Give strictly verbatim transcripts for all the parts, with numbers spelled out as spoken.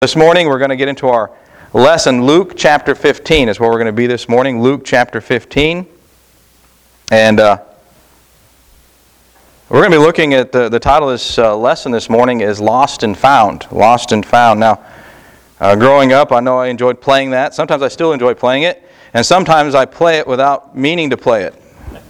This morning we're going to get into our lesson. Luke chapter fifteen is where we're going to be this morning. Luke chapter fifteen. And uh, we're going to be looking at the, the title of this uh, lesson this morning is Lost and Found. Lost and Found. Now, uh, growing up, I know I enjoyed playing that. Sometimes I still enjoy playing it. And sometimes I play it without meaning to play it.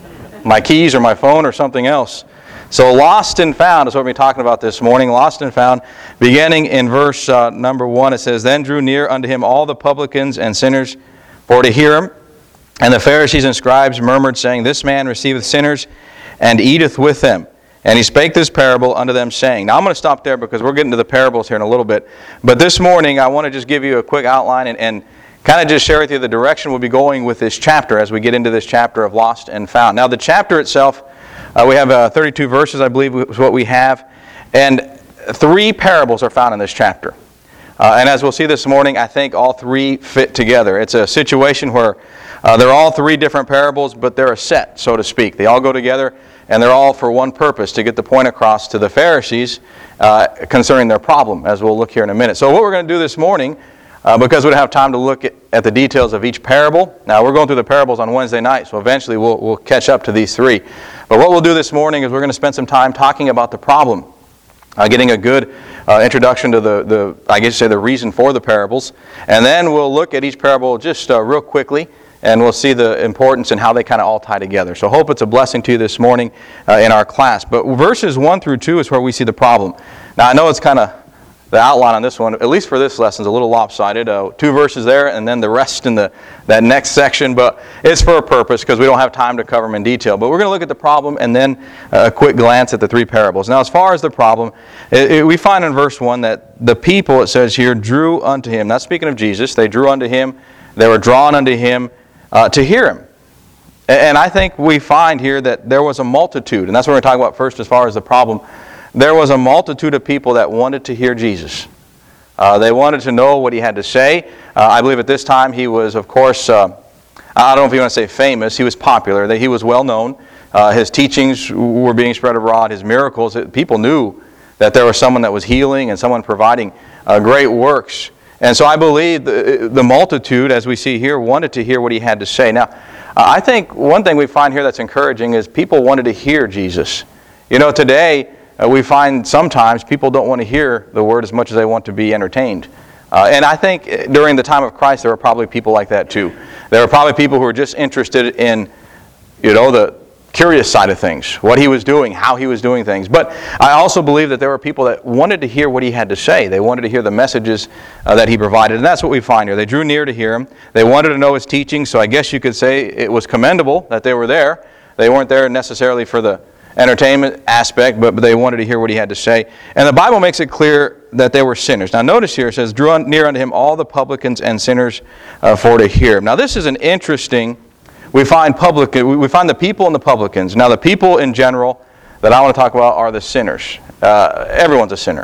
My keys or my phone or something else. So Lost and Found is what we're talking about this morning. Lost and Found. Beginning in verse uh, number one, it says, Then drew near unto him all the publicans and sinners for to hear him. And the Pharisees and scribes murmured, saying, This man receiveth sinners and eateth with them. And he spake this parable unto them, saying, Now I'm going to stop there because we're getting to the parables here in a little bit. But this morning I want to just give you a quick outline and, and kind of just share with you the direction we'll be going with this chapter as we get into this chapter of Lost and Found. Now the chapter itself, Uh, we have uh, thirty-two verses, I believe, is what we have. And three parables are found in this chapter. Uh, and as we'll see this morning, I think all three fit together. It's a situation where uh, they're all three different parables, but they're a set, so to speak. They all go together, and they're all for one purpose, to get the point across to the Pharisees uh, concerning their problem, as we'll look here in a minute. So what we're going to do this morning, Uh, because we don't have time to look at, at the details of each parable. Now, we're going through the parables on Wednesday night, so eventually we'll, we'll catch up to these three. But what we'll do this morning is we're going to spend some time talking about the problem, uh, getting a good uh, introduction to the, the, I guess you say, the reason for the parables. And then we'll look at each parable just uh, real quickly, and we'll see the importance and how they kind of all tie together. So I hope it's a blessing to you this morning uh, in our class. But verses one through two is where we see the problem. Now, I know it's kind of the outline on this one, at least for this lesson, is a little lopsided. Uh, two verses there, and then the rest in the that next section. But it's for a purpose because we don't have time to cover them in detail. But we're going to look at the problem and then a quick glance at the three parables. Now, as far as the problem, it, it, we find in verse one that the people, it says here, drew unto him. Not speaking of Jesus. They drew unto him. They were drawn unto him uh, to hear him. And, and I think we find here that there was a multitude. And that's what we're talking about first as far as the problem. There was a multitude of people that wanted to hear Jesus. Uh, they wanted to know what he had to say. Uh, I believe at this time he was, of course, uh, I don't know if you want to say famous, he was popular. That he was well known. Uh, his teachings were being spread abroad. His miracles, people knew that there was someone that was healing and someone providing uh, great works. And so I believe the, the multitude, as we see here, wanted to hear what he had to say. Now, uh, I think one thing we find here that's encouraging is people wanted to hear Jesus. You know, today, Uh, we find sometimes people don't want to hear the word as much as they want to be entertained. Uh, and I think during the time of Christ, there were probably people like that too. There were probably people who were just interested in, you know, the curious side of things, what he was doing, how he was doing things. But I also believe that there were people that wanted to hear what he had to say. They wanted to hear the messages uh, that he provided. And that's what we find here. They drew near to hear him. They wanted to know his teaching. So I guess you could say it was commendable that they were there. They weren't there necessarily for the entertainment aspect, but they wanted to hear what he had to say. And the Bible makes it clear that they were sinners. Now notice here, it says, drew near unto him all the publicans and sinners uh, for to hear him. Now this is an interesting, we find public, we find the people and the publicans. Now the people in general that I want to talk about are the sinners. Uh, everyone's a sinner.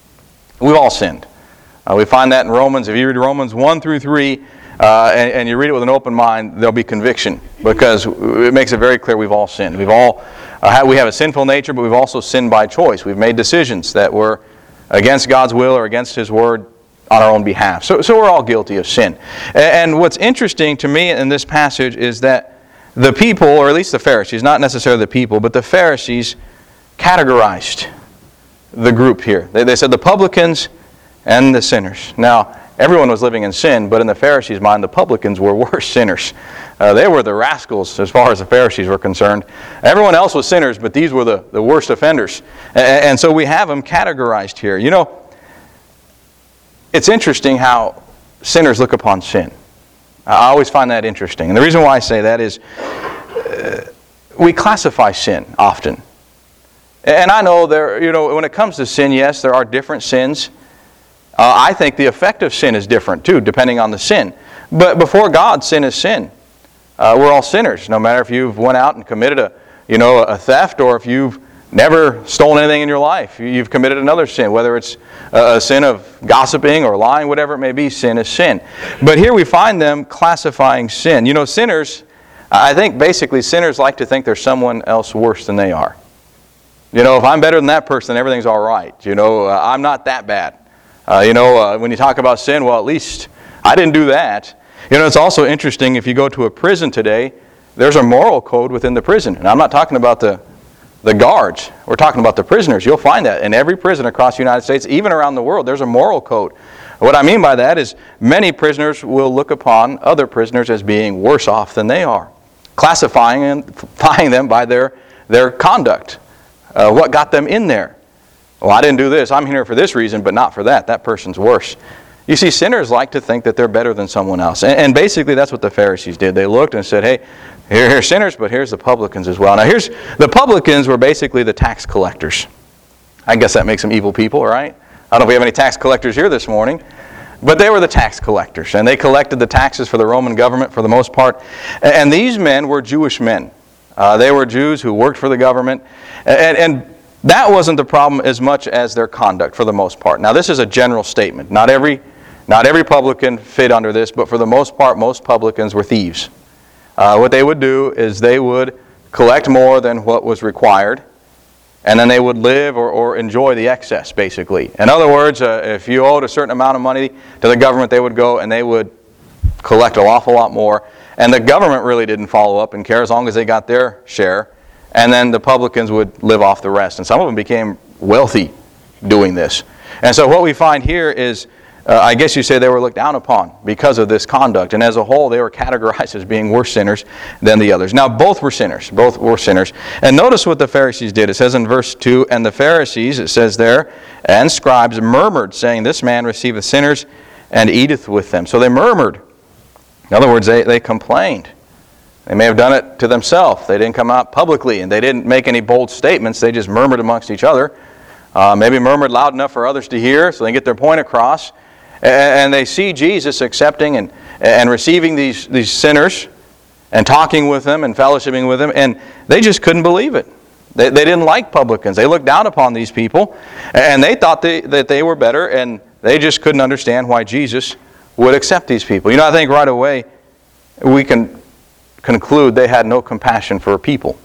We've all sinned. Uh, we find that in Romans. If you read Romans one through three, uh, and, and you read it with an open mind, there'll be conviction, because it makes it very clear we've all sinned. We've all Uh, we have a sinful nature, but we've also sinned by choice. We've made decisions that were against God's will or against his word on our own behalf. So, so we're all guilty of sin. And, and what's interesting to me in this passage is that the people, or at least the Pharisees, not necessarily the people, but the Pharisees categorized the group here. They, they said the publicans and the sinners. Now, everyone was living in sin, but in the Pharisees' mind, the publicans were worse sinners. Uh, they were the rascals as far as the Pharisees were concerned. Everyone else was sinners, but these were the, the worst offenders. And, and so we have them categorized here. You know, it's interesting how sinners look upon sin. I always find that interesting. And the reason why I say that is uh, we classify sin often. And I know there, you know, when it comes to sin, yes, there are different sins. Uh, I think the effect of sin is different too, depending on the sin. But before God, sin is sin. Uh, we're all sinners, no matter if you've went out and committed a, you know, a theft, or if you've never stolen anything in your life. You've committed another sin, whether it's a sin of gossiping or lying, whatever it may be. Sin is sin. But here we find them classifying sin. You know, sinners, I think basically sinners like to think there's someone else worse than they are. You know, if I'm better than that person, everything's all right. You know, uh, I'm not that bad. Uh, you know, uh, when you talk about sin, well, at least I didn't do that. You know, it's also interesting, if you go to a prison today, there's a moral code within the prison. And I'm not talking about the, the guards. We're talking about the prisoners. You'll find that in every prison across the United States, even around the world, there's a moral code. What I mean by that is many prisoners will look upon other prisoners as being worse off than they are, classifying them by their, their conduct, uh, what got them in there. Well, I didn't do this. I'm here for this reason, but not for that. That person's worse. You see, sinners like to think that they're better than someone else. And, and basically that's what the Pharisees did. They looked and said, hey, here, here's sinners, but here's the publicans as well. Now here's, the publicans were basically the tax collectors. I guess that makes them evil people, right? I don't know if we have any tax collectors here this morning. But they were the tax collectors, and they collected the taxes for the Roman government for the most part. And these men were Jewish men. Uh, they were Jews who worked for the government. And, and that wasn't the problem as much as their conduct for the most part. Now this is a general statement. Not every, not every publican fit under this, but for the most part, most publicans were thieves. Uh, what they would do is they would collect more than what was required, and then they would live or, or enjoy the excess, basically. In other words, uh, if you owed a certain amount of money to the government, they would go and they would collect an awful lot more. And the government really didn't follow up and care as long as they got their share. And then the publicans would live off the rest. And some of them became wealthy doing this. And so what we find here is, uh, I guess you say they were looked down upon because of this conduct. And as a whole, they were categorized as being worse sinners than the others. Now, both were sinners. Both were sinners. And notice what the Pharisees did. It says in verse two, and the Pharisees, it says there, and scribes murmured, saying, this man receiveth sinners and eateth with them. So they murmured. In other words, they, they complained. They may have done it to themselves. They didn't come out publicly, and they didn't make any bold statements. They just murmured amongst each other. Uh, maybe murmured loud enough for others to hear so they can get their point across. And they see Jesus accepting and, and receiving these, these sinners and talking with them and fellowshipping with them, and they just couldn't believe it. They, they didn't like publicans. They looked down upon these people, and they thought they, that they were better, and they just couldn't understand why Jesus would accept these people. You know, I think right away we can conclude they had no compassion for people.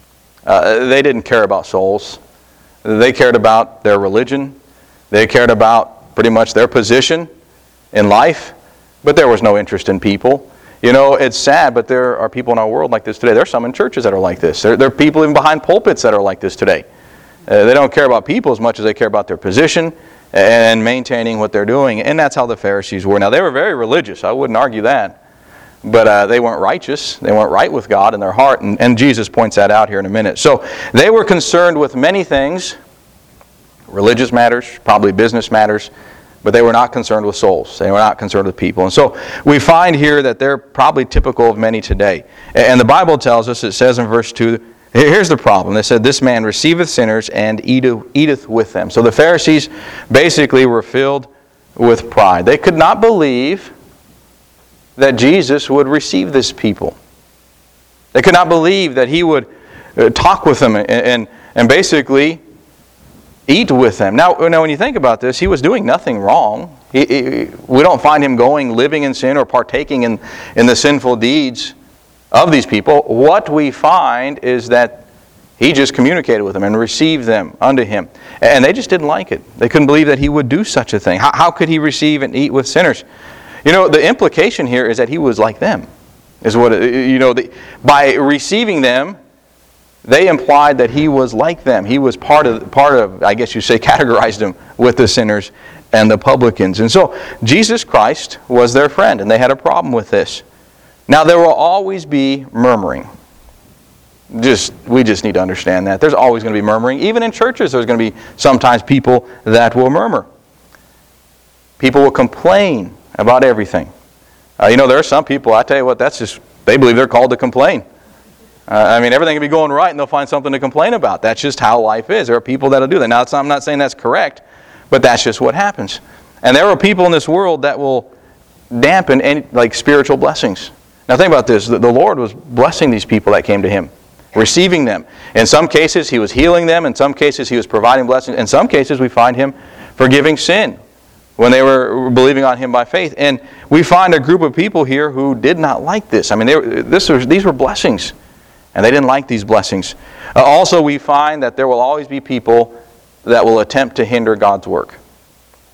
Uh, they didn't care about souls. They cared about their religion. They cared about pretty much their position in life, but there was no interest in people. You know, it's sad, but there are people in our world like this today. There are some in churches that are like this. There, there are people even behind pulpits that are like this today. Uh, they don't care about people as much as they care about their position and maintaining what they're doing. And that's how the Pharisees were. Now, they were very religious. I wouldn't argue that. But uh, they weren't righteous. They weren't right with God in their heart. And, and Jesus points that out here in a minute. So they were concerned with many things. Religious matters, probably business matters. But they were not concerned with souls. They were not concerned with people. And so we find here that they're probably typical of many today. And the Bible tells us, it says in verse two, here's the problem. They said, this man receiveth sinners and eateth with them. So the Pharisees basically were filled with pride. They could not believe that Jesus would receive this people. They could not believe that He would talk with them and, and, and basically eat with them. Now, now, when you think about this, He was doing nothing wrong. He, he, we don't find Him going, living in sin or partaking in, in the sinful deeds of these people. What we find is that He just communicated with them and received them unto Him. And they just didn't like it. They couldn't believe that He would do such a thing. How, how could He receive and eat with sinners? You know, the implication here is that He was like them. Is what, you know, the, by receiving them, they implied that He was like them. He was part of, part of, I guess you say, categorized them with the sinners and the publicans. And so, Jesus Christ was their friend, and they had a problem with this. Now, there will always be murmuring. Just, we just need to understand that. There's always going to be murmuring. Even in churches, there's going to be sometimes people that will murmur. People will complain about everything. Uh, you know, there are some people, I tell you what, that's just, they believe they're called to complain. Uh, I mean, everything can be going right and they'll find something to complain about. That's just how life is. There are people that'll do that. Now, it's, I'm not saying that's correct, but that's just what happens. And there are people in this world that will dampen any, like spiritual blessings. Now, think about this. The, the Lord was blessing these people that came to Him, receiving them. In some cases, He was healing them. In some cases, He was providing blessings. In some cases, we find Him forgiving sin when they were believing on Him by faith. And we find a group of people here who did not like this. I mean, they were, this was, these were blessings, and they didn't like these blessings. Uh, also, we find that there will always be people that will attempt to hinder God's work.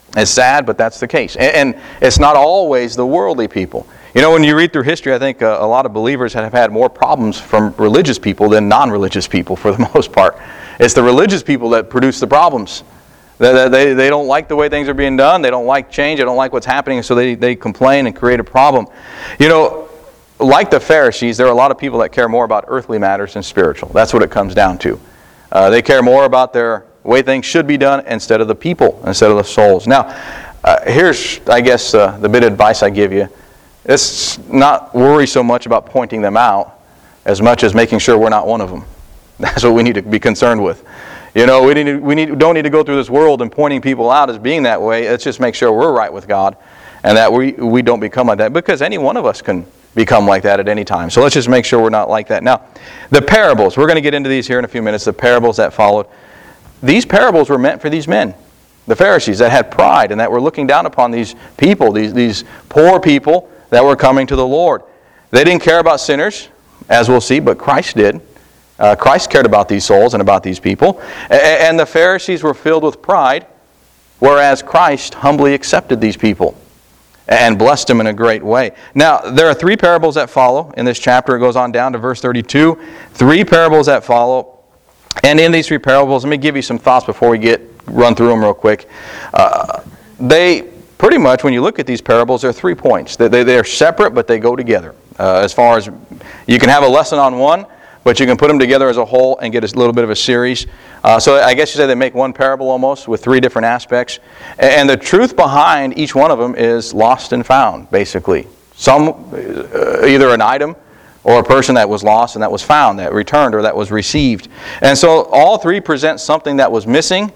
It's sad, but that's the case. And, and it's not always the worldly people. You know, when you read through history, I think uh, a lot of believers have had more problems from religious people than non-religious people for the most part. It's the religious people that produce the problems. They, they, they don't like the way things are being done. They don't like change. They don't like what's happening, so they, they complain and create a problem. You know, like the Pharisees, there are a lot of people that care more about earthly matters than spiritual. That's what it comes down to. Uh, they care more about their way things should be done instead of the people, instead of the souls. Now, uh, here's, I guess, uh, the bit of advice I give you. It's not worry so much about pointing them out as much as making sure we're not one of them. That's what we need to be concerned with. You know, we, need to, we need, don't need to go through this world and pointing people out as being that way. Let's just make sure we're right with God and that we, we don't become like that, because any one of us can become like that at any time. So let's just make sure we're not like that. Now, the parables, we're going to get into these here in a few minutes, the parables that followed. These parables were meant for these men, the Pharisees, that had pride and that were looking down upon these people, these, these poor people that were coming to the Lord. They didn't care about sinners, as we'll see, but Christ did. Uh, Christ cared about these souls and about these people. A- and the Pharisees were filled with pride, whereas Christ humbly accepted these people and blessed them in a great way. Now, there are three parables that follow in this chapter. It goes on down to verse thirty-two. Three parables that follow. And in these three parables, let me give you some thoughts before we get run through them real quick. Uh, they... Pretty much, when you look at these parables, there are three points. They, they, they're separate, but they go together. Uh, as far as you can have a lesson on one, but you can put them together as a whole and get a little bit of a series. Uh, so I guess you say they make one parable almost with three different aspects. And the truth behind each one of them is lost and found, basically. Some, uh, either an item or a person that was lost and that was found, that returned or that was received. And so all three present something that was missing.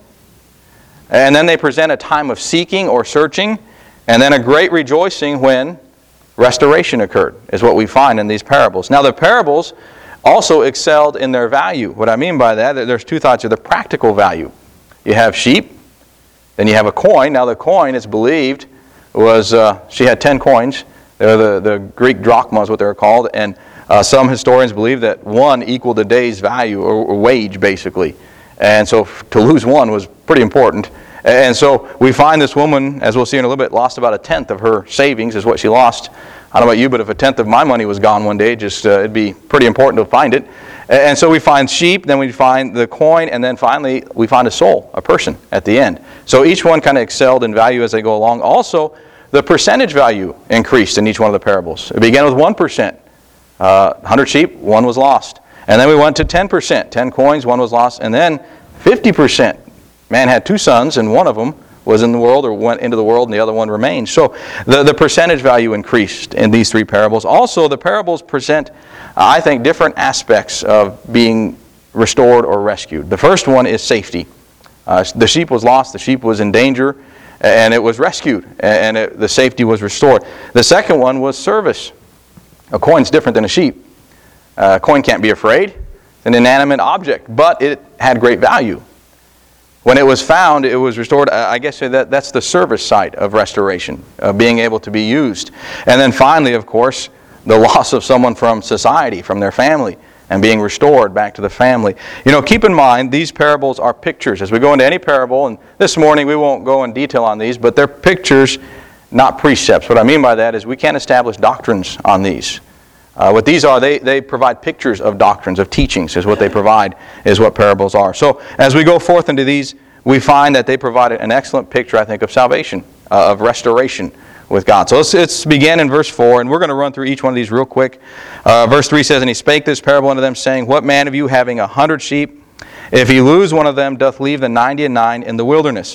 And then they present a time of seeking or searching, and then a great rejoicing when restoration occurred, is what we find in these parables. Now, the parables also excelled in their value. What I mean by that, there's two thoughts here. The practical value. You have sheep, then you have a coin. Now, the coin, it's believed, was, uh, she had ten coins. They're the, the Greek drachma is what they're called, and uh, some historians believe that one equaled a day's value, or, or wage, basically. And so to lose one was pretty important. And so we find this woman, as we'll see in a little bit, lost about a tenth of her savings is what she lost. I don't know about you, but if a tenth of my money was gone one day, just uh, it'd be pretty important to find it. And so we find sheep, then we find the coin, and then finally we find a soul, a person at the end. So each one kind of excelled in value as they go along. Also, the percentage value increased in each one of the parables. It began with one percent. Uh, one hundred sheep, one was lost. And then we went to ten percent. ten coins, one was lost. And then fifty percent. Man had two sons, and one of them was in the world or went into the world, and the other one remained. So the, the percentage value increased in these three parables. Also, the parables present, I think, different aspects of being restored or rescued. The first one is safety. Uh, the sheep was lost, the sheep was in danger, and it was rescued, and it, the safety was restored. The second one was service. A coin's different than a sheep. Uh, a coin can't be afraid. It's an inanimate object, but it had great value. When it was found, it was restored. I guess that that's the service side of restoration, uh, being able to be used. And then finally, of course, the loss of someone from society, from their family, and being restored back to the family. You know, keep in mind, these parables are pictures. As we go into any parable, and this morning we won't go in detail on these, but they're pictures, not precepts. What I mean by that is we can't establish doctrines on these. Uh, what these are, they, they provide pictures of doctrines, of teachings, is what they provide, is what parables are. So as we go forth into these, we find that they provide an excellent picture, I think, of salvation, uh, of restoration with God. So let's, let's begin in verse four, and we're going to run through each one of these real quick. Uh, verse three says, "And he spake this parable unto them, saying, What man of you having a hundred sheep, if he lose one of them, doth leave the ninety and nine in the wilderness?"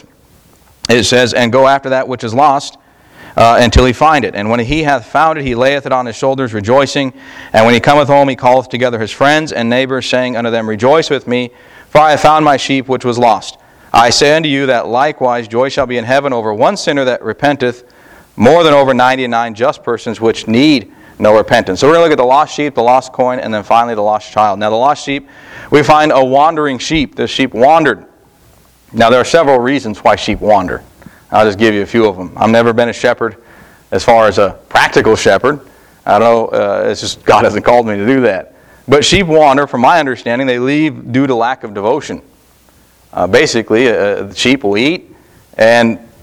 It says, "And go after that which is lost, Uh, until he find it. And when he hath found it, he layeth it on his shoulders, rejoicing. And when he cometh home, he calleth together his friends and neighbors, saying unto them, Rejoice with me, for I have found my sheep which was lost. I say unto you that likewise joy shall be in heaven over one sinner that repenteth, more than over ninety and nine just persons which need no repentance." So we're going to look at the lost sheep, the lost coin, and then finally the lost child. Now the lost sheep, we find a wandering sheep. The sheep wandered. Now there are several reasons why sheep wander. I'll just give you a few of them. I've never been a shepherd as far as a practical shepherd. I don't know, uh, it's just God hasn't called me to do that. But sheep wander, from my understanding, they leave due to lack of devotion. Uh, basically, uh, sheep will eat, and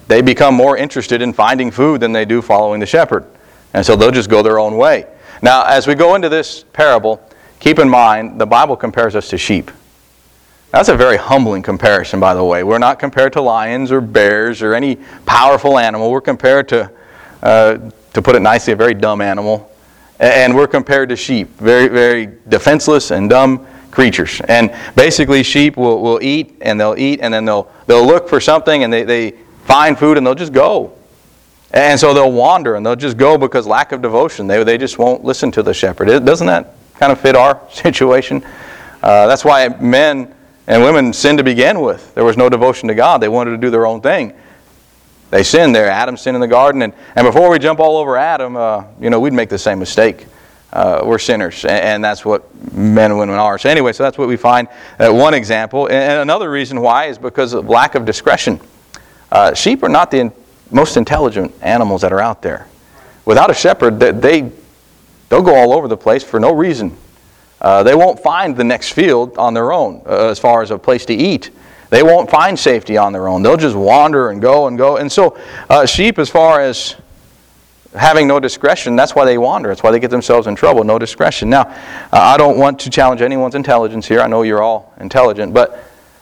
they become more interested in finding food than they do following the shepherd. And so they'll just go their own way. Now, as we go into this parable, keep in mind, the Bible compares us to sheep. That's a very humbling comparison, by the way. We're not compared to lions or bears or any powerful animal. We're compared to, uh, to put it nicely, a very dumb animal. And we're compared to sheep, very, very defenseless and dumb creatures. And basically, sheep will, will eat, and they'll eat, and then they'll they'll look for something, and they, they find food, and they'll just go. And so they'll wander, and they'll just go because lack of devotion. They, they just won't listen to the shepherd. Doesn't that kind of fit our situation? Uh, that's why men and women sinned to begin with. There was no devotion to God. They wanted to do their own thing. They sinned there. Adam sinned in the garden. And, and before we jump all over Adam, uh, you know, we'd make the same mistake. Uh, we're sinners. And, and that's what men and women are. So anyway, so that's what we find. Uh, one example. And, and another reason why is because of lack of discretion. Uh, sheep are not the in, most intelligent animals that are out there. Without a shepherd, they, they, they'll go all over the place for no reason. Uh, they won't find the next field on their own uh, as far as a place to eat. They won't find safety on their own. They'll just wander and go and go. And so uh, sheep, as far as having no discretion, that's why they wander. That's why they get themselves in trouble, no discretion. Now, uh, I don't want to challenge anyone's intelligence here. I know you're all intelligent, but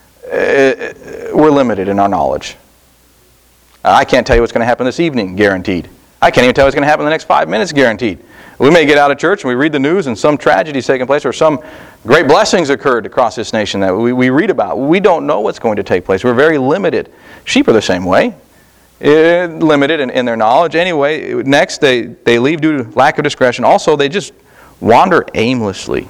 uh, we're limited in our knowledge. Uh, I can't tell you what's going to happen this evening, guaranteed. I can't even tell you what's going to happen in the next five minutes, guaranteed. We may get out of church and we read the news and some tragedy's taking place or some great blessings occurred across this nation that we, we read about. We don't know what's going to take place. We're very limited. Sheep are the same way. Uh, limited in, in their knowledge. Anyway, next they, they leave due to lack of discretion. Also, they just wander aimlessly.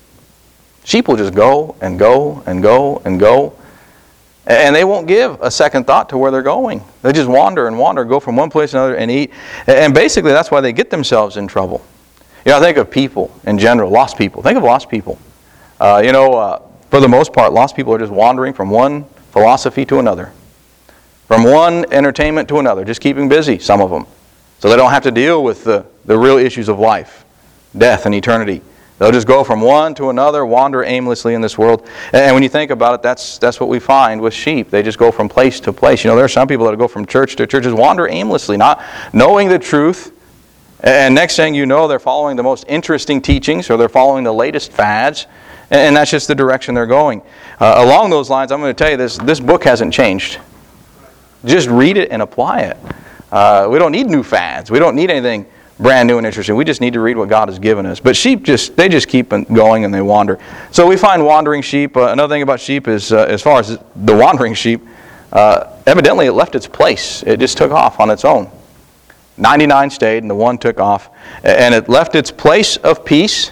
Sheep will just go and go and go and go. And they won't give a second thought to where they're going. They just wander and wander, go from one place to another and eat. And basically that's why they get themselves in trouble. You know, think of people in general, lost people. Think of lost people. Uh, you know, uh, for the most part, lost people are just wandering from one philosophy to another. From one entertainment to another, just keeping busy, some of them. So they don't have to deal with the, the real issues of life, death and eternity. They'll just go from one to another, wander aimlessly in this world. And when you think about it, that's that's what we find with sheep. They just go from place to place. You know, there are some people that go from church to church, just wander aimlessly, not knowing the truth. And next thing you know, they're following the most interesting teachings, or they're following the latest fads. And that's just the direction they're going. Uh, along those lines, I'm going to tell you this, this book hasn't changed. Just read it and apply it. Uh, we don't need new fads. We don't need anything brand new and interesting. We just need to read what God has given us. But sheep, just they just keep going and they wander. So we find wandering sheep. Uh, another thing about sheep is, uh, as far as the wandering sheep, uh, evidently it left its place. It just took off on its own. ninety-nine stayed and the one took off. And it left its place of peace.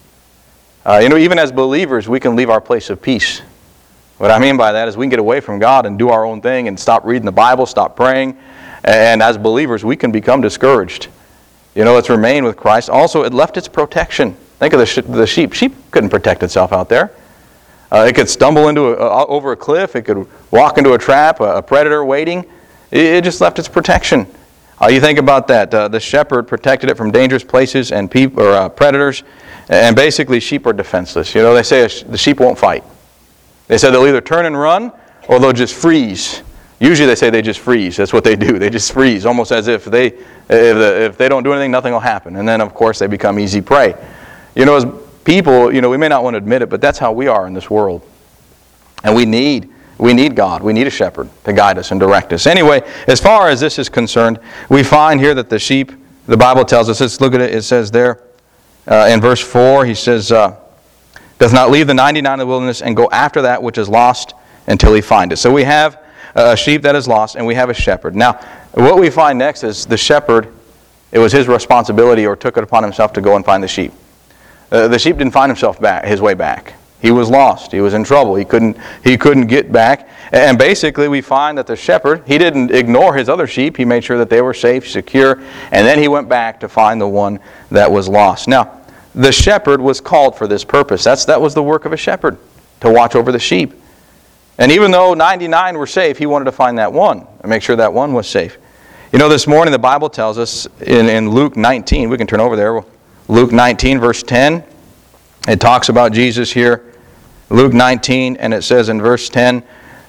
Uh, you know, even as believers, we can leave our place of peace. What I mean by that is we can get away from God and do our own thing and stop reading the Bible, stop praying. And as believers, we can become discouraged. You know, let's remain with Christ. Also, it left its protection. Think of the, sh- the sheep. Sheep couldn't protect itself out there. Uh, it could stumble into a, uh, over a cliff. It could walk into a trap, a, a predator waiting. It, it just left its protection. Uh, you think about that. Uh, the shepherd protected it from dangerous places and peop- or uh, predators. And basically, sheep are defenseless. You know, they say sh- the sheep won't fight. They said they'll either turn and run or they'll just freeze. Usually they say they just freeze. That's what they do. They just freeze, almost as if they if, the, if they don't do anything, nothing will happen. And then, of course, they become easy prey. You know, as people, you know, we may not want to admit it, but that's how we are in this world. And we need we need God. We need a shepherd to guide us and direct us. Anyway, as far as this is concerned, we find here that the sheep, the Bible tells us, let's look at it, it says there uh, in verse four, he says, uh, does not leave the ninety-nine in the wilderness and go after that which is lost until he find it. So we have a sheep that is lost, and we have a shepherd. Now, what we find next is the shepherd, it was his responsibility or took it upon himself to go and find the sheep. Uh, the sheep didn't find himself back, his way back. He was lost. He was in trouble. He couldn't, he couldn't get back. And basically we find that the shepherd, he didn't ignore his other sheep. He made sure that they were safe, secure, and then he went back to find the one that was lost. Now, the shepherd was called for this purpose. That's, that was the work of a shepherd, to watch over the sheep. And even though ninety-nine were safe, he wanted to find that one and make sure that one was safe. You know, this morning the Bible tells us in, in Luke nineteen, we can turn over there, Luke nineteen verse ten, it talks about Jesus here, Luke nineteen, and it says in verse ten,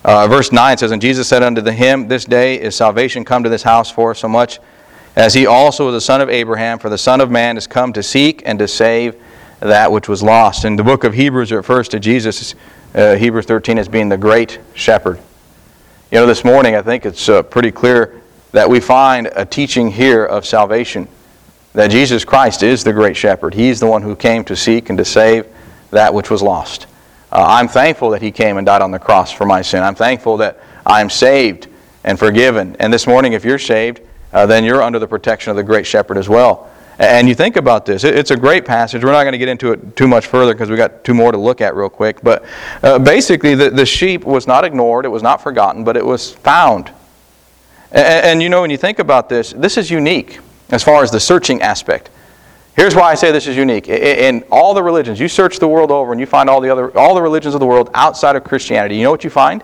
Uh, verse nine says, And Jesus said unto him, This day is salvation come to this house, for so much as he also is the son of Abraham, for the Son of Man is come to seek and to save that which was lost. In the book of Hebrews, it refers to Jesus, uh, Hebrews thirteen, as being the great shepherd. You know, this morning I think it's uh, pretty clear that we find a teaching here of salvation, that Jesus Christ is the great shepherd. He's the one who came to seek and to save that which was lost. Uh, I'm thankful that He came and died on the cross for my sin. I'm thankful that I'm saved and forgiven. And this morning, if you're saved, uh, then you're under the protection of the great shepherd as well. And you think about this. It's a great passage. We're not going to get into it too much further because we've got two more to look at real quick. But uh, basically, the, the sheep was not ignored. It was not forgotten, but it was found. And, and you know, when you think about this, this is unique as far as the searching aspect. Here's why I say this is unique. In all the religions, you search the world over and you find all the other all the religions of the world outside of Christianity. You know what you find?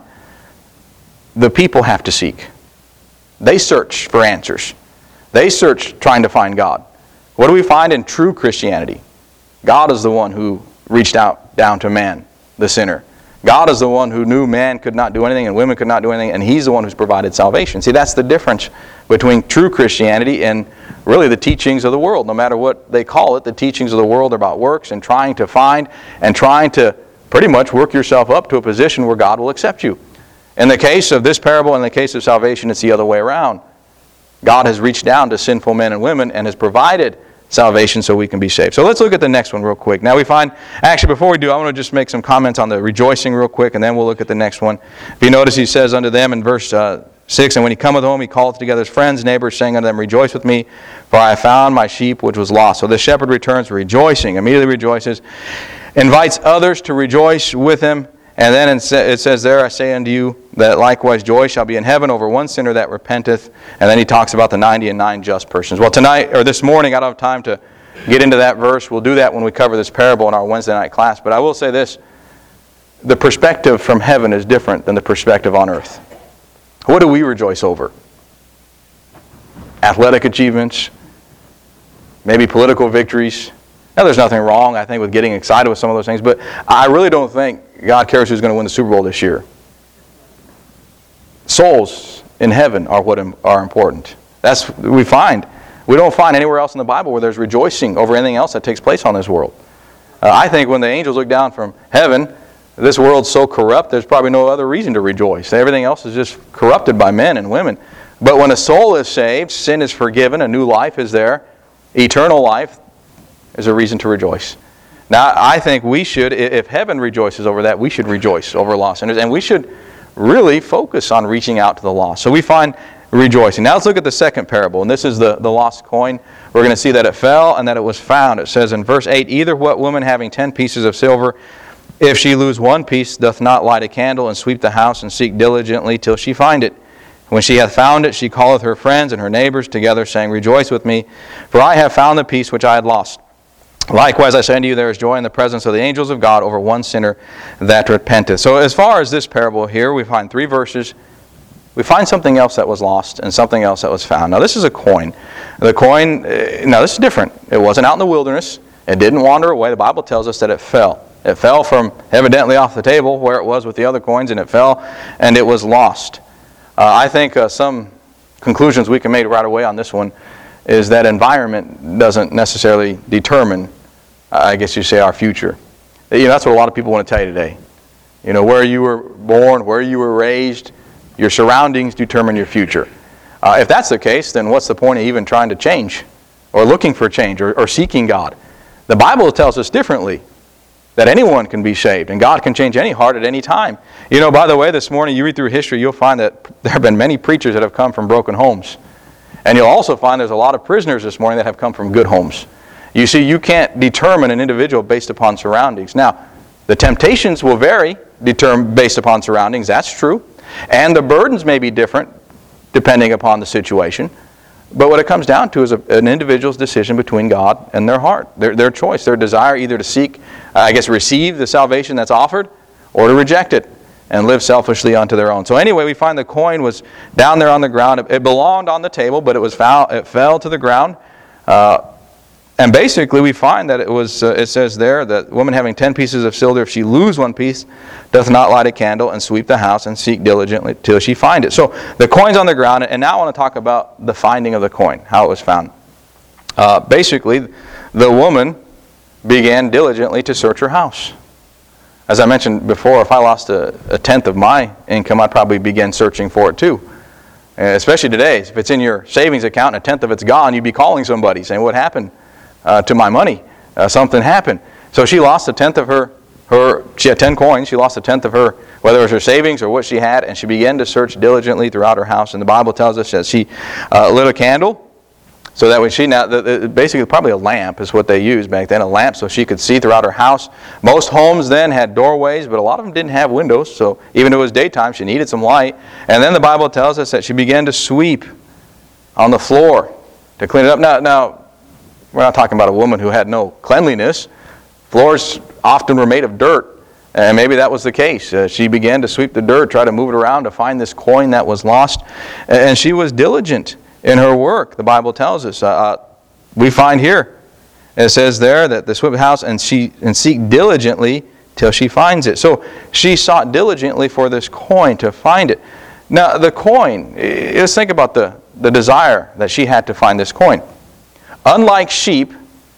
The people have to seek. They search for answers. They search trying to find God. What do we find in true Christianity? God is the one who reached out down to man, the sinner. God is the one who knew man could not do anything and women could not do anything, and He's the one who's provided salvation. See, that's the difference between true Christianity and really the teachings of the world. No matter what they call it, the teachings of the world are about works and trying to find and trying to pretty much work yourself up to a position where God will accept you. In the case of this parable, in the case of salvation, it's the other way around. God has reached down to sinful men and women and has provided salvation so we can be saved. So let's look at the next one real quick. Now we find, actually before we do, I want to just make some comments on the rejoicing real quick, and then we'll look at the next one. If you notice, he says unto them in verse uh, six, And when he cometh home, he calleth together his friends, neighbors, saying unto them, Rejoice with me, for I have found my sheep which was lost. So the shepherd returns rejoicing, immediately rejoices, invites others to rejoice with him. And then it says there, I say unto you, that likewise joy shall be in heaven over one sinner that repenteth. And then he talks about the ninety and nine just persons. Well, tonight, or this morning, I don't have time to get into that verse. We'll do that when we cover this parable in our Wednesday night class. But I will say this, the perspective from heaven is different than the perspective on earth. What do we rejoice over? Athletic achievements, maybe political victories. Now, there's nothing wrong, I think, with getting excited with some of those things, but I really don't think God cares who's going to win the Super Bowl this year. Souls in heaven are what are important. That's what we find. We don't find anywhere else in the Bible where there's rejoicing over anything else that takes place on this world. Uh, I think when the angels look down from heaven, this world's so corrupt, there's probably no other reason to rejoice. Everything else is just corrupted by men and women. But when a soul is saved, sin is forgiven, a new life is there, eternal life is a reason to rejoice. Now, I think we should, if heaven rejoices over that, we should rejoice over lost sinners. And we should really focus on reaching out to the lost. So we find rejoicing. Now let's look at the second parable. And this is the, the lost coin. We're going to see that it fell and that it was found. It says in verse eight, Either what woman having ten pieces of silver, if she lose one piece, doth not light a candle and sweep the house and seek diligently till she find it. When she hath found it, she calleth her friends and her neighbors together, saying, Rejoice with me, for I have found the piece which I had lost. Likewise, I say unto you, there is joy in the presence of the angels of God over one sinner that repenteth. So as far as this parable here, we find three verses. We find something else that was lost and something else that was found. Now this is a coin. The coin, now this is different. It wasn't out in the wilderness. It didn't wander away. The Bible tells us that it fell. It fell from evidently off the table where it was with the other coins, and it fell and it was lost. Uh, I think uh, some conclusions we can make right away on this one is that environment doesn't necessarily determine, I guess you say, our future. You know, that's what a lot of people want to tell you today. You know, where you were born, where you were raised, your surroundings determine your future. Uh, if that's the case, then what's the point of even trying to change or looking for change or, or seeking God? The Bible tells us differently, that anyone can be saved and God can change any heart at any time. You know, by the way, this morning you read through history, you'll find that there have been many preachers that have come from broken homes. And you'll also find there's a lot of prisoners this morning that have come from good homes. You see, you can't determine an individual based upon surroundings. Now, the temptations will vary determined based upon surroundings. That's true. And the burdens may be different depending upon the situation. But what it comes down to is a, an individual's decision between God and their heart, their, their choice, their desire either to seek, uh, I guess, receive the salvation that's offered or to reject it and live selfishly unto their own. So anyway, we find the coin was down there on the ground. It, it belonged on the table, but it was foul, it fell to the ground. Uh, And basically we find that it was, uh, it says there that woman having ten pieces of silver, if she lose one piece, doth not light a candle and sweep the house and seek diligently till she find it. So the coin's on the ground, and now I want to talk about the finding of the coin, how it was found. Uh, basically, the woman began diligently to search her house. As I mentioned before, if I lost a, a tenth of my income, I'd probably begin searching for it too. Uh, especially today, if it's in your savings account and a tenth of it's gone, you'd be calling somebody saying, what happened uh, to my money? Uh, something happened. So she lost a tenth of her, her, she had ten coins, she lost a tenth of her, whether it was her savings or what she had, and she began to search diligently throughout her house. And the Bible tells us that she uh, lit a candle, so that when she, now, the, the, basically probably a lamp is what they used back then, a lamp so she could see throughout her house. Most homes then had doorways, but a lot of them didn't have windows, so even though it was daytime, she needed some light. And then the Bible tells us that she began to sweep on the floor to clean it up. Now, now we're not talking about a woman who had no cleanliness. Floors often were made of dirt, and maybe that was the case. Uh, she began to sweep the dirt, try to move it around to find this coin that was lost, and she was diligent in her work. The Bible tells us. Uh, we find here, it says there that the sweep the house and she and seek diligently till she finds it. So she sought diligently for this coin to find it. Now the coin, let's think about the, the desire that she had to find this coin. Unlike sheep,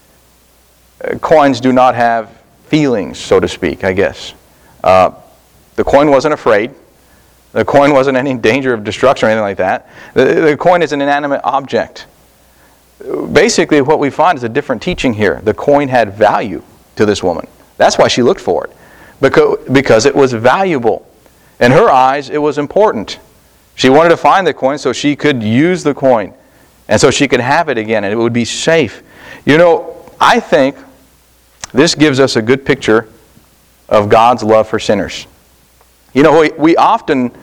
coins do not have feelings, so to speak, I guess. Uh, the coin wasn't afraid. The coin wasn't in any danger of destruction or anything like that. The, the coin is an inanimate object. Basically, what we find is a different teaching here. The coin had value to this woman. That's why she looked for it. Because, because it was valuable. In her eyes, it was important. She wanted to find the coin so she could use the coin. And so she could have it again, and it would be safe. You know, I think this gives us a good picture of God's love for sinners. You know, we, we often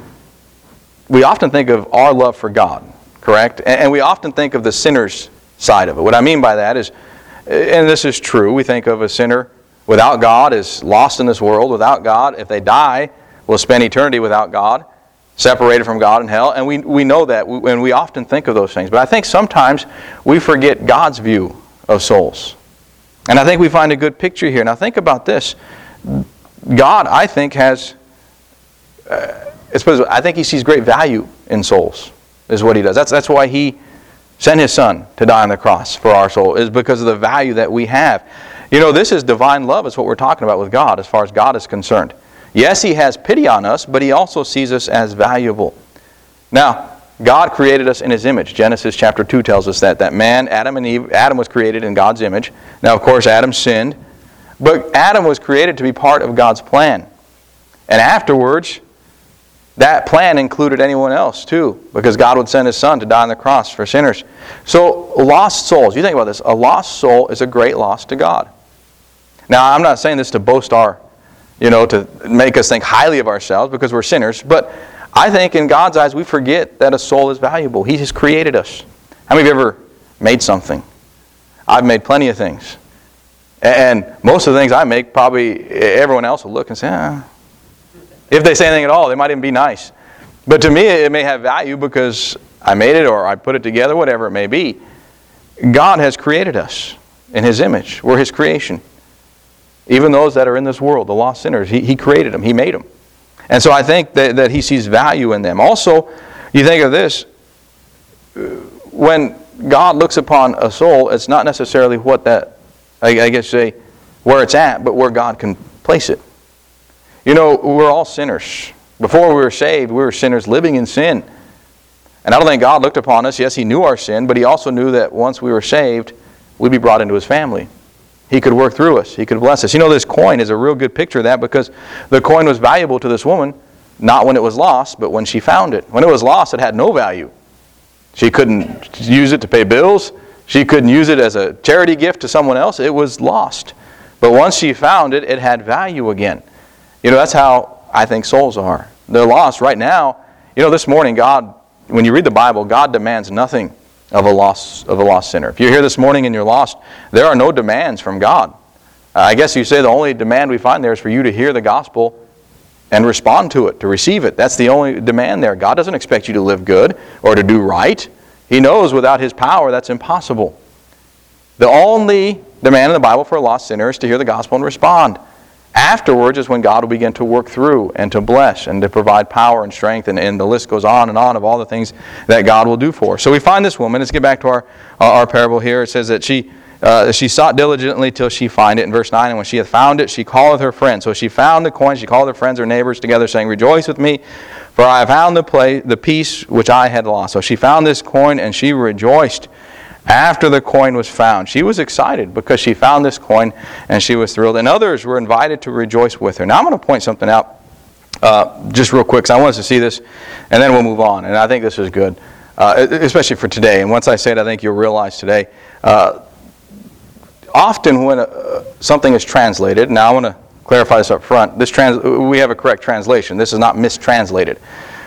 we often think of our love for God, correct? And, and we often think of the sinner's side of it. What I mean by that is, and this is true, we think of a sinner without God as lost in this world. Without God, if they die, will spend eternity without God, separated from God in hell. And we, we know that, and we often think of those things. But I think sometimes we forget God's view of souls. And I think we find a good picture here. Now think about this. God, I think, has... Uh, I think He sees great value in souls, is what He does. That's, that's why He sent His Son to die on the cross for our soul, is because of the value that we have. You know, this is divine love, is what we're talking about with God, as far as God is concerned. Yes, He has pity on us, but He also sees us as valuable. Now, God created us in His image. Genesis chapter two tells us that, that man, Adam and Eve, Adam was created in God's image. Now, of course, Adam sinned, but Adam was created to be part of God's plan. And afterwards, that plan included anyone else too, because God would send His Son to die on the cross for sinners. So, lost souls, you think about this, a lost soul is a great loss to God. Now, I'm not saying this to boast our, you know, to make us think highly of ourselves because we're sinners, but I think in God's eyes we forget that a soul is valuable. He has created us. How many of you ever made something? I've made plenty of things. And most of the things I make, probably everyone else will look and say, ah. If they say anything at all, they might even be nice. But to me, it may have value because I made it or I put it together, whatever it may be. God has created us in His image. We're His creation. Even those that are in this world, the lost sinners, He, he created them. He made them. And so I think that, that He sees value in them. Also, you think of this, when God looks upon a soul, it's not necessarily what that, I, I guess say, where it's at, but where God can place it. You know, we're all sinners. Before we were saved, we were sinners living in sin. And I don't think God looked upon us. Yes, He knew our sin, but He also knew that once we were saved, we'd be brought into His family. He could work through us. He could bless us. You know, this coin is a real good picture of that because the coin was valuable to this woman, not when it was lost, but when she found it. When it was lost, it had no value. She couldn't use it to pay bills. She couldn't use it as a charity gift to someone else. It was lost. But once she found it, it had value again. You know, that's how I think souls are. They're lost right now. You know, this morning, God, when you read the Bible, God demands nothing of a lost of a lost sinner. If you're here this morning and you're lost, there are no demands from God. Uh, I guess you say the only demand we find there is for you to hear the gospel and respond to it, to receive it. That's the only demand there. God doesn't expect you to live good or to do right. He knows without His power that's impossible. The only demand in the Bible for a lost sinner is to hear the gospel and respond. Afterwards is when God will begin to work through and to bless and to provide power and strength, and, and the list goes on and on of all the things that God will do for us. So we find this woman. Let's get back to our, our parable here. It says that she uh, she sought diligently till she find it in verse nine. And when she hath found it, she calleth her friends. So she found the coin. She called her friends, her neighbors together, saying, Rejoice with me, for I have found the, play, the piece which I had lost. So she found this coin, and she rejoiced after the coin was found. She was excited because she found this coin, and she was thrilled. And others were invited to rejoice with her. Now I'm going to point something out uh, just real quick, because I want us to see this, and then we'll move on. And I think this is good, uh, especially for today. And once I say it, I think you'll realize today. Uh, often when uh, something is translated, now I want to clarify this up front, this trans- we have a correct translation. This is not mistranslated.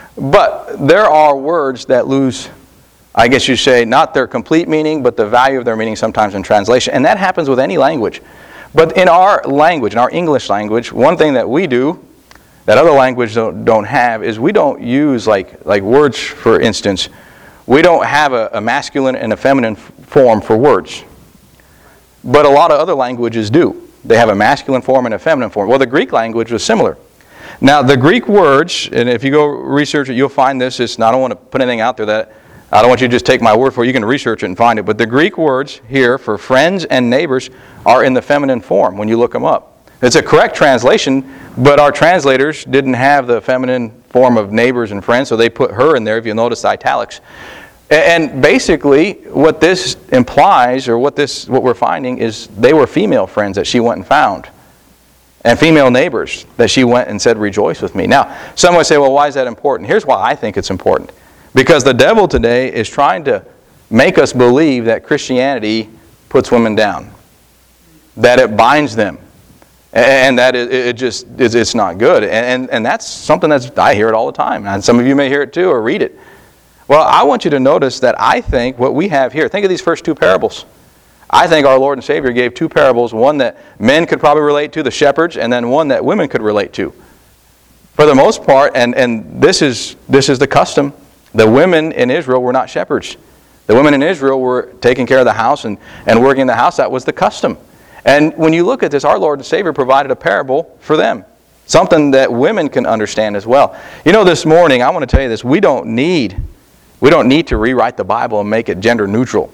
But there are words that lose, I guess you say, not their complete meaning, but the value of their meaning sometimes in translation. And that happens with any language. But in our language, in our English language, one thing that we do that other languages don't, don't have is we don't use, like, like words, for instance, we don't have a, a masculine and a feminine form for words. But a lot of other languages do. They have a masculine form and a feminine form. Well, the Greek language was similar. Now, the Greek words, and if you go research it, you'll find this. It's, I don't want to put anything out there that I don't want you to just take my word for it. You can research it and find it. But the Greek words here for friends and neighbors are in the feminine form when you look them up. It's a correct translation, but our translators didn't have the feminine form of neighbors and friends, so they put her in there, if you'll notice the italics. And basically, what this implies, or what this what we're finding, is they were female friends that she went and found. And female neighbors that she went and said, Rejoice with me. Now, some would say, well, why is that important? Here's why I think it's important. Because the devil today is trying to make us believe that Christianity puts women down, that it binds them, and that it, it just it's not good. And, and, and that's something that's, I hear it all the time. And some of you may hear it too or read it. Well, I want you to notice that I think what we have here, think of these first two parables. I think our Lord and Savior gave two parables, one that men could probably relate to, the shepherds, and then one that women could relate to. For the most part, and, and this is this is the custom, the women in Israel were not shepherds. The women in Israel were taking care of the house and, and working in the house. That was the custom. And when you look at this, our Lord and Savior provided a parable for them. Something that women can understand as well. You know, this morning, I want to tell you this, we don't need, we don't need to rewrite the Bible and make it gender neutral.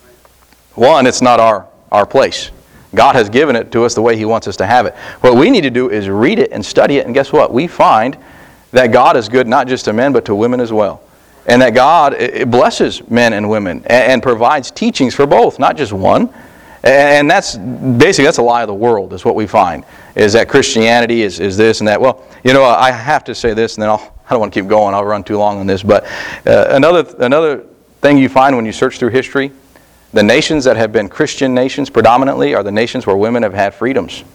One, it's not our, our place. God has given it to us the way He wants us to have it. What we need to do is read it and study it, and guess what? We find that God is good not just to men, but to women as well. And that God it blesses men and women and, and provides teachings for both, not just one. And that's basically, that's a lie of the world, is what we find, is that Christianity is, is this and that. Well, you know, I have to say this, and then I'll, I don't want to keep going. I'll run too long on this. But uh, another another thing you find when you search through history, the nations that have been Christian nations predominantly are the nations where women have had freedoms.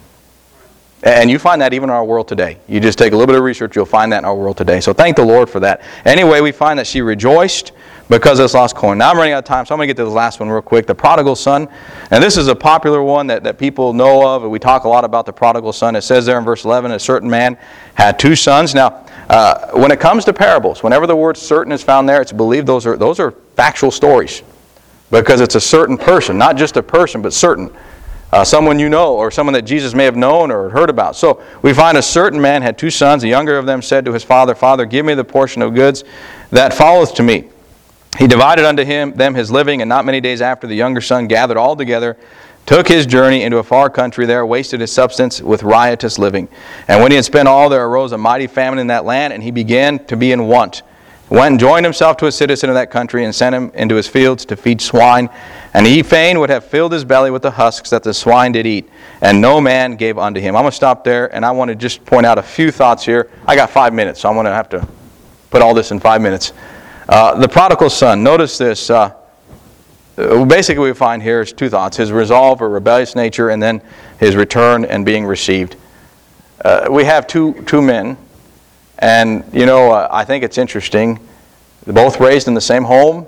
And you find that even in our world today. You just take a little bit of research, you'll find that in our world today. So thank the Lord for that. Anyway, we find that she rejoiced because of this lost coin. Now I'm running out of time, so I'm going to get to the last one real quick. The prodigal son. And this is a popular one that, that people know of. We talk a lot about the prodigal son. It says there in verse eleven, a certain man had two sons. Now, uh, when it comes to parables, whenever the word certain is found there, it's believed those are those are factual stories. Because it's a certain person, not just a person, but certain. Uh, someone you know, or someone that Jesus may have known or heard about. So we find a certain man had two sons. The younger of them said to his father, Father, give me the portion of goods that falleth to me. He divided unto him them his living, and not many days after the younger son gathered all together, took his journey into a far country there, wasted his substance with riotous living. And when he had spent all, there arose a mighty famine in that land, and he began to be in want. Went and joined himself to a citizen of that country, and sent him into his fields to feed swine. And he fain would have filled his belly with the husks that the swine did eat, and no man gave unto him. I'm going to stop there, and I want to just point out a few thoughts here. I got five minutes, so I'm going to have to put all this in five minutes. Uh, the prodigal son, notice this. Uh, basically, what we find here is two thoughts: his resolve or rebellious nature, and then his return and being received. Uh, we have two two men. And, you know, uh, I think it's interesting. They're both raised in the same home,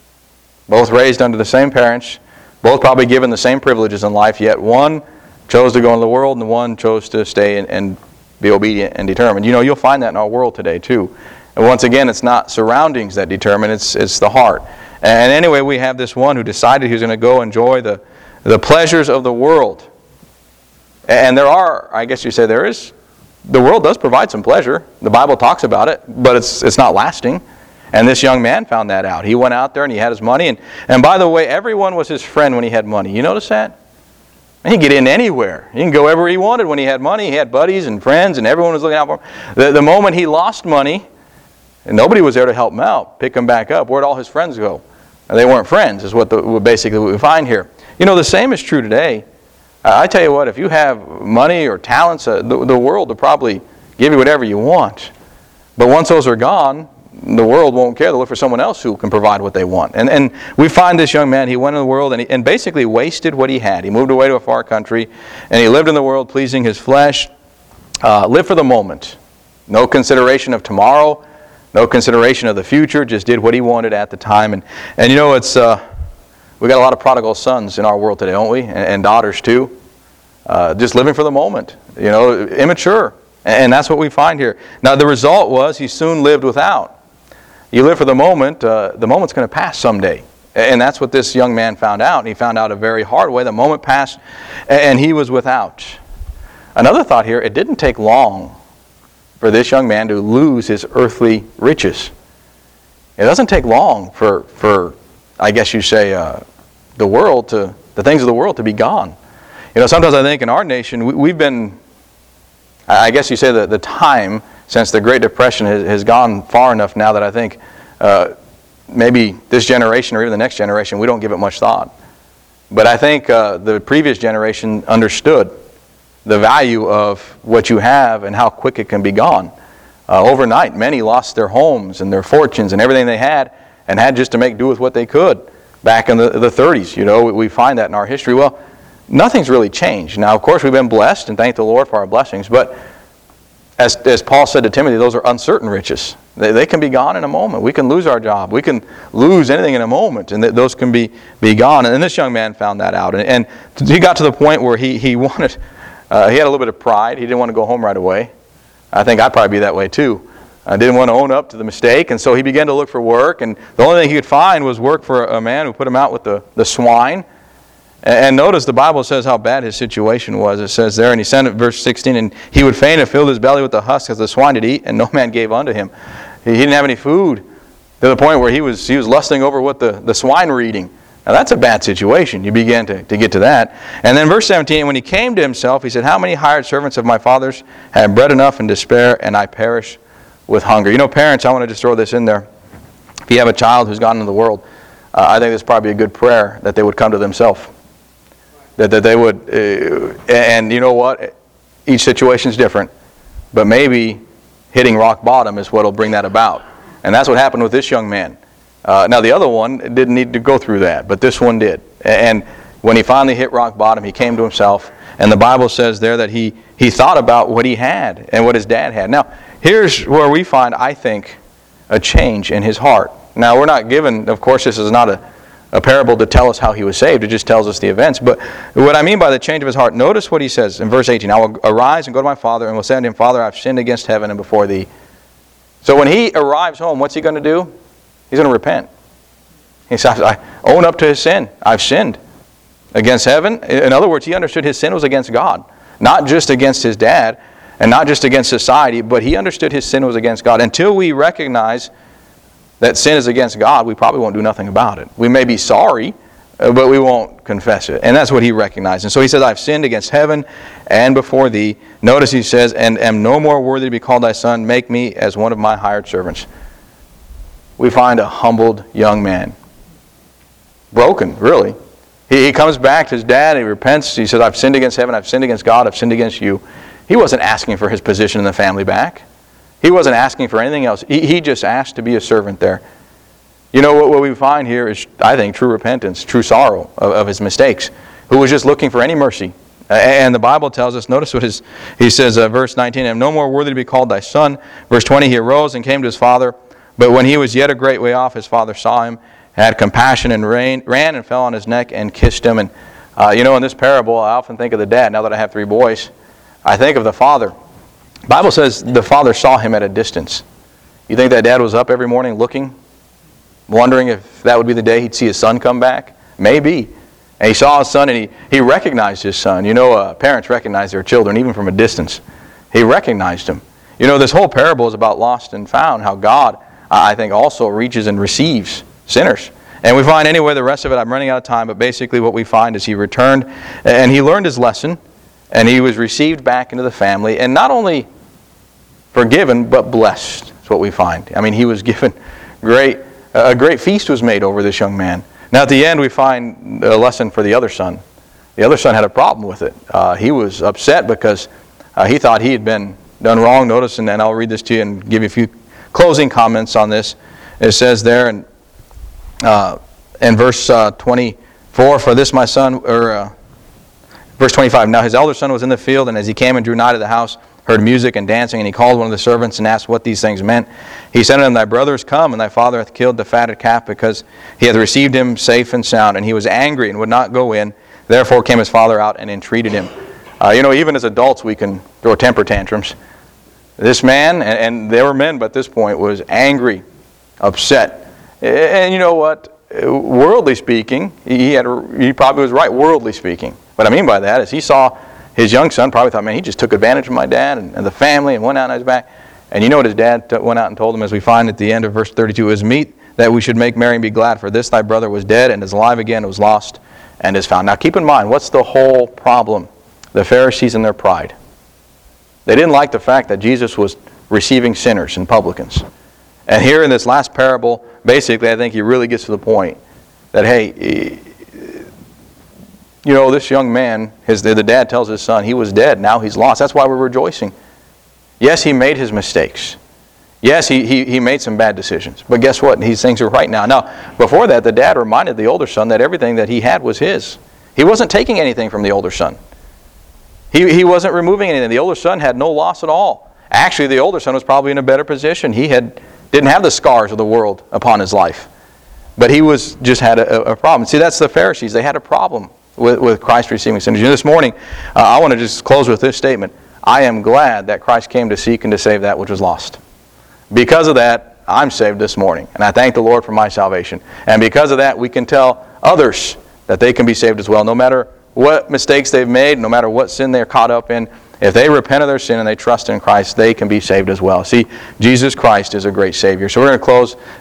both raised under the same parents, both probably given the same privileges in life, yet one chose to go into the world and one chose to stay and, and be obedient and determined. You know, you'll find that in our world today, too. And once again, it's not surroundings that determine, it's it's the heart. And anyway, we have this one who decided he was going to go enjoy the the pleasures of the world. And there are, I guess you say there is, the world does provide some pleasure. The Bible talks about it, but it's it's not lasting. And this young man found that out. He went out there and he had his money. And, and by the way, everyone was his friend when he had money. You notice that? He could get in anywhere. He can go wherever he wanted when he had money. He had buddies and friends, and everyone was looking out for him. The, the moment he lost money, and nobody was there to help him out, pick him back up, where'd all his friends go? And they weren't friends, is what, the, what basically what we find here. You know, the same is true today. Uh, I tell you what, if you have money or talents, uh, the, the world will probably give you whatever you want. But once those are gone, the world won't care. They'll look for someone else who can provide what they want. And and we find this young man, he went in the world and, he, and basically wasted what he had. He moved away to a far country, and he lived in the world pleasing his flesh, uh, lived for the moment. No consideration of tomorrow, no consideration of the future, just did what he wanted at the time. And, and you know, it's uh, we got a lot of prodigal sons in our world today, don't we? And, and daughters too. Uh, just living for the moment, you know, immature. And, and that's what we find here. Now, the result was he soon lived without. You live for the moment, uh, the moment's going to pass someday. And that's what this young man found out. He found out a very hard way. The moment passed, and he was without. Another thought here, it didn't take long for this young man to lose his earthly riches. It doesn't take long for, for I guess you say, uh, the world to, the things of the world to be gone. You know, sometimes I think in our nation, we, we've been, I guess you say that the time since the Great Depression has, has gone far enough now that I think uh, maybe this generation or even the next generation, we don't give it much thought. But I think uh, the previous generation understood the value of what you have and how quick it can be gone. Uh, overnight, many lost their homes and their fortunes and everything they had and had just to make do with what they could. Back in the, the thirties, you know, we find that in our history. Well, nothing's really changed. Now, of course, we've been blessed and thank the Lord for our blessings, but As, as Paul said to Timothy, those are uncertain riches. They, they can be gone in a moment. We can lose our job. We can lose anything in a moment, and th- those can be, be gone. And this young man found that out. And, and he got to the point where he, he wanted, uh, he had a little bit of pride. He didn't want to go home right away. I think I'd probably be that way too. I didn't want to own up to the mistake, and so he began to look for work. And the only thing he could find was work for a man who put him out with the, the swine. And notice the Bible says how bad his situation was. It says there, and he said in verse sixteen, and he would fain have filled his belly with the husk as the swine did eat, and no man gave unto him. He didn't have any food to the point where he was he was lusting over what the, the swine were eating. Now that's a bad situation. You begin to, to get to that. And then verse seventeen, when he came to himself, he said, how many hired servants of my father's had bread enough and to spare, and I perish with hunger. You know, parents, I want to just throw this in there. If you have a child who's gone into the world, uh, I think it's probably a good prayer that they would come to themselves. That, that they would, uh, and you know what? Each situation is different. But maybe hitting rock bottom is what will bring that about. And that's what happened with this young man. Uh, now the other one didn't need to go through that, but this one did. And when he finally hit rock bottom, he came to himself. And the Bible says there that he, he thought about what he had and what his dad had. Now, here's where we find, I think, a change in his heart. Now, we're not given, of course, this is not a a parable to tell us how he was saved. It just tells us the events. But what I mean by the change of his heart, notice what he says in verse eighteen. I will arise and go to my father and will say unto him, Father, I've sinned against heaven and before thee. So when he arrives home, what's he going to do? He's going to repent. He says, I own up to his sin. I've sinned against heaven. In other words, he understood his sin was against God. Not just against his dad and not just against society, but he understood his sin was against God. Until we recognize that sin is against God, we probably won't do nothing about it. We may be sorry, uh, but we won't confess it. And that's what he recognized. And so he says, I've sinned against heaven and before thee. Notice he says, and am no more worthy to be called thy son. Make me as one of my hired servants. We find a humbled young man. Broken, really. He, he comes back to his dad, he repents. He says, I've sinned against heaven, I've sinned against God, I've sinned against you. He wasn't asking for his position in the family back. He wasn't asking for anything else. He, he just asked to be a servant there. You know, what, what we find here is, I think, true repentance, true sorrow of, of his mistakes, who was just looking for any mercy. And the Bible tells us, notice what his, he says, uh, verse nineteen, I am no more worthy to be called thy son. Verse twenty, he arose and came to his father. But when he was yet a great way off, his father saw him, had compassion, and ran, ran and fell on his neck and kissed him. And, uh, you know, in this parable, I often think of the dad. Now that I have three boys, I think of the father. The Bible says the father saw him at a distance. You think that dad was up every morning looking, wondering if that would be the day he'd see his son come back? Maybe. And he saw his son, and he, he recognized his son. You know, uh, parents recognize their children even from a distance. He recognized him. You know, this whole parable is about lost and found, how God, I think, also reaches and receives sinners. And we find anyway, the rest of it, I'm running out of time, but basically what we find is he returned, and he learned his lesson, and he was received back into the family, and not only forgiven, but blessed. That's what we find. I mean, he was given great, a great feast was made over this young man. Now, at the end, we find a lesson for the other son. The other son had a problem with it. Uh, he was upset because uh, he thought he had been done wrong. Notice, and, and I'll read this to you and give you a few closing comments on this. It says there in, uh, in verse uh, twenty-four, "For this my son," or uh, verse twenty-five, "Now his elder son was in the field, and as he came and drew nigh to the house, heard music and dancing, and he called one of the servants and asked what these things meant. He said unto him, Thy brother is come, and thy father hath killed the fatted calf, because he hath received him safe and sound. And he was angry and would not go in. Therefore came his father out and entreated him." Uh, you know, even as adults we can throw temper tantrums. This man, and, and there were men, but at this point, was angry, upset. And, and you know what? Worldly speaking, he had he probably was right, worldly speaking. What I mean by that is he saw his young son, probably thought, man, he just took advantage of my dad and, and the family and went out on his back. And you know what his dad t- went out and told him, as we find at the end of verse thirty-two, "It is meet that we should make merry and be glad, for this thy brother was dead and is alive again, was lost and is found." Now keep in mind, what's the whole problem? The Pharisees and their pride. They didn't like the fact that Jesus was receiving sinners and publicans. And here in this last parable, basically I think he really gets to the point that, hey, you know, this young man, his, the dad tells his son, he was dead, now he's lost. That's why we're rejoicing. Yes, he made his mistakes. Yes, he, he, he made some bad decisions. But guess what? These things are right now. Now, before that, the dad reminded the older son that everything that he had was his. He wasn't taking anything from the older son. He, he wasn't removing anything. The older son had no loss at all. Actually, the older son was probably in a better position. He had didn't have the scars of the world upon his life. But he was just had a, a problem. See, that's the Pharisees. They had a problem with, with Christ receiving sinners. You know, this morning, uh, I want to just close with this statement. I am glad that Christ came to seek and to save that which was lost. Because of that, I'm saved this morning. And I thank the Lord for my salvation. And because of that, we can tell others that they can be saved as well. No matter what mistakes they've made, no matter what sin they're caught up in, if they repent of their sin and they trust in Christ, they can be saved as well. See, Jesus Christ is a great Savior. So we're going to close